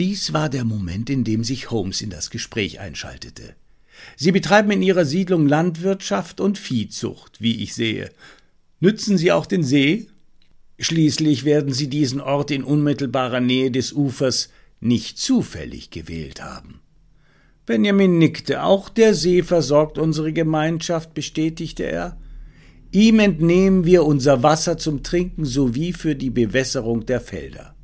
Dies war der Moment, in dem sich Holmes in das Gespräch einschaltete. »Sie betreiben in Ihrer Siedlung Landwirtschaft und Viehzucht, wie ich sehe. Nützen Sie auch den See? Schließlich werden Sie diesen Ort in unmittelbarer Nähe des Ufers nicht zufällig gewählt haben.« Benjamin nickte. »Auch der See versorgt unsere Gemeinschaft«, bestätigte er. »Ihm entnehmen wir unser Wasser zum Trinken sowie für die Bewässerung der Felder.«